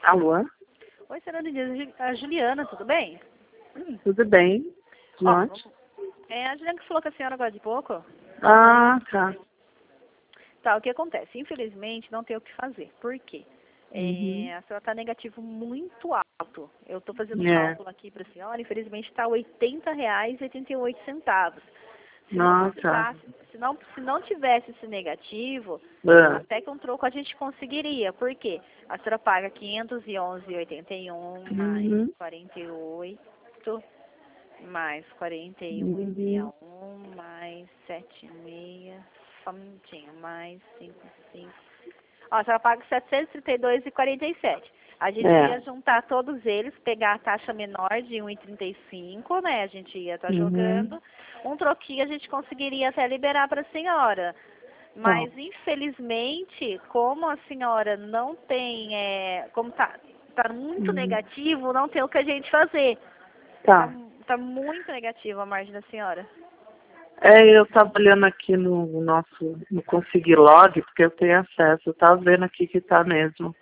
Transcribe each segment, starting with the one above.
Alô? Oi, Fernanda Dias, a Juliana, tudo bem? Tudo bem? De Ó, onde? é a Juliana que falou com a senhora agora de pouco. Ah, tá. Tá, o que acontece? Infelizmente, não tem o que fazer. Por quê? Uhum. A senhora está negativo muito alto. Eu estou fazendo um É. cálculo aqui para a senhora, infelizmente está R$ 80,88. Se não Nossa. precisasse, se não tivesse esse negativo, Ah. até que um troco a gente conseguiria. Por quê? A senhora paga 511,81 mais Uhum. 48 mais 41,61 Uhum. mais 7,6, só um minutinho, mais 5,5. Ó, a senhora paga 732,47. A gente É. ia juntar todos eles, pegar a taxa menor de 1,35, né? A gente ia estar Uhum. jogando. Um troquinho a gente conseguiria até liberar para a senhora. Tá. Mas, infelizmente, como a senhora não tem, como tá muito Uhum. negativo, não tem o que a gente fazer. Tá, Tá. tá muito negativo a margem da senhora. É, eu tava olhando aqui no Conseguir Log, porque eu tenho acesso. Eu tava vendo aqui que tá mesmo.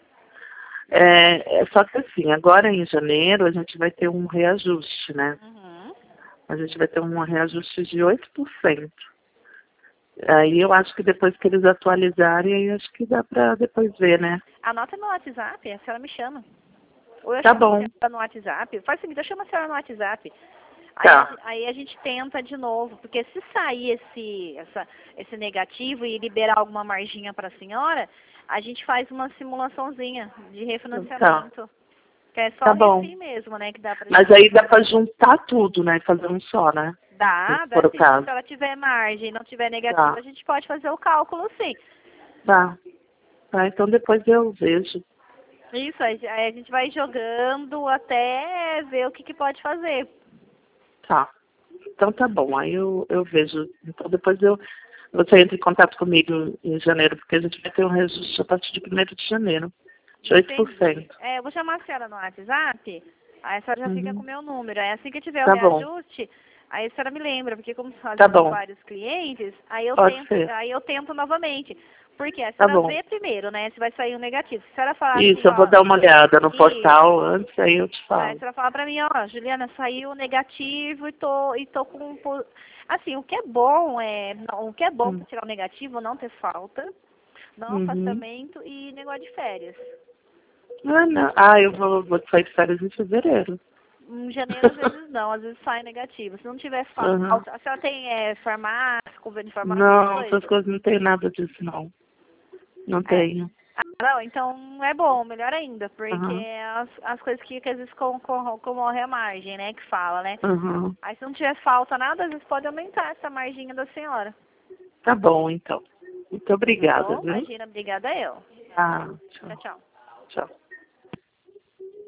Só que assim, agora em janeiro a gente vai ter um reajuste, né? Uhum. A gente vai ter um reajuste de 8%. Aí eu acho que depois que eles atualizarem, aí acho que dá pra depois ver, né? Anota meu WhatsApp, a senhora me chama. Ou eu Tá chamo a bom, senhora no WhatsApp. Faz o seguinte, eu chamo a senhora no WhatsApp. tá. Aí a gente tenta de novo, porque se sair esse negativo e liberar alguma marginha para a senhora, a gente faz uma simulaçãozinha de Tá, refinanciamento. Que é só tá o bom. refim mesmo, né, que dá pra Mas gente. aí dá pra juntar tudo, né? Fazer um só, né? Se Dá for o sim. Se a caso. senhora tiver margem e não tiver negativo, Tá, a gente pode fazer o cálculo sim. tá. Tá, então depois eu vejo. Isso, aí a gente vai jogando até ver o que pode fazer. Tá. Então tá bom, aí eu vejo. Então depois você entra em contato comigo em janeiro, porque a gente vai ter um reajuste a partir de 1º de janeiro, de Entendi. 8%. Eu vou chamar a senhora no WhatsApp, aí a senhora já fica com o Uhum. meu número. Aí assim que tiver o Tá bom, reajuste, aí a senhora me lembra, porque como às tá vezes são bom. vários clientes, Pode ser. aí eu tento novamente. Porque a Tá senhora bom. vê primeiro, né, se vai sair o negativo. Se a senhora falar Isso, assim, eu vou ó, dar uma olhada no isso. portal antes, aí eu te Aí a falo. senhora fala pra mim, ó, Juliana, saiu negativo e tô com... Assim, o que é bom o que é bom Hum. para tirar o negativo, não ter falta, não Uhum. afastamento e negócio de férias. Ah, não. Ah, eu vou sair de férias em fevereiro. Em janeiro, às vezes não, às vezes sai negativo. Se não tiver Uhum. falta, a senhora tem farmácia, convênio de farmácia, essas Não, essas coisas? coisas não tem nada disso, não. Não É. tenho. Ah, não, então é bom, melhor ainda, porque Uhum. as coisas que às vezes concorrem à margem, né, que fala, né? Uhum. Aí se não tiver falta nada, às vezes pode aumentar essa marginha da senhora. Tá bom, então. Muito Tá obrigada, bom? viu? Imagina, obrigada eu. Ah, Tchau, tchau. tchau. Tchau.